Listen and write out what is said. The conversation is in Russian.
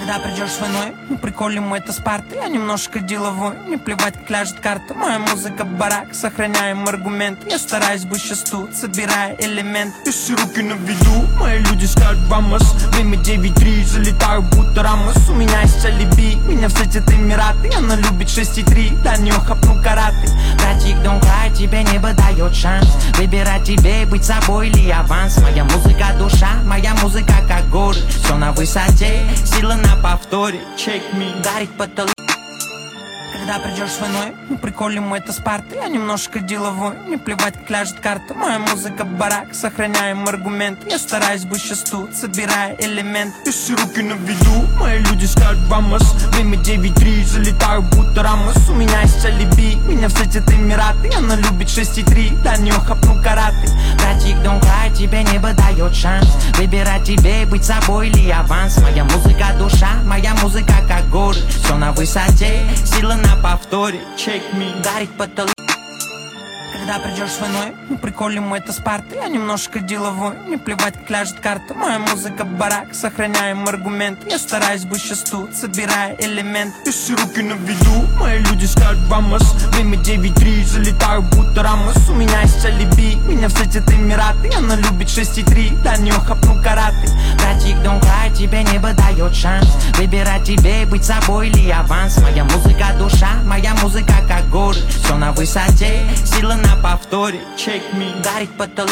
Когда придешь с войной, мы приколем это с парты. Я немножко деловой, мне плевать, как ляжет карта. Моя музыка барак, сохраняем аргумент. Я стараюсь быть сейчас тут, собирая элемент. И все руки на виду, мои люди скажут вамос. Время 9-3, залетаю будто Рамос. У меня есть алиби, меня в сети Эмираты. Она любит 6,3, да не хапну караты. Братик, don't cry, тебе небо дает шанс выбирать тебе, быть собой или аванс. Моя музыка душа, моя музыка как горы. Все на высоте, сила на повторе. Check me, дарит потолок. Когда придешь с войной, мы приколем это с парты. Я немножко деловой, мне плевать, как ляжет карта. Моя музыка барак, сохраняем аргумент. Я стараюсь быть сейчас тут, собирая элемент. И все руки на виду, мои люди скажут вамос. Время 9-3, залетаю будто Рамос. У меня есть алиби, меня в сети Эмираты. Она любит 6,3, да не хапну караты. Братик, don't cry, тебе небо дает шанс выбирать тебе, быть собой или аванс. Моя музыка душа, моя музыка как горы. Все на высоте, сила на повторе. Check me, дарит потолок. Когда придешь с войной, мы приколем это с парты. Я немножко деловой, мне плевать, как ляжет карта. Моя музыка барак, сохраняем аргумент. Я стараюсь быть сейчас тут, собирая элемент. И все руки на виду, мои люди скажут вамос. Время 9-3, залетаю будто Рамос. У меня есть алиби, меня в сети Эмираты. Она любит 6,3, да не хапну караты. Братик, don't cry, тебе небо дает шанс выбирать тебе, быть собой или аванс. Моя музыка душа, моя музыка как горы. Все на высоте, сила на повторе. Check me, дарит потолок.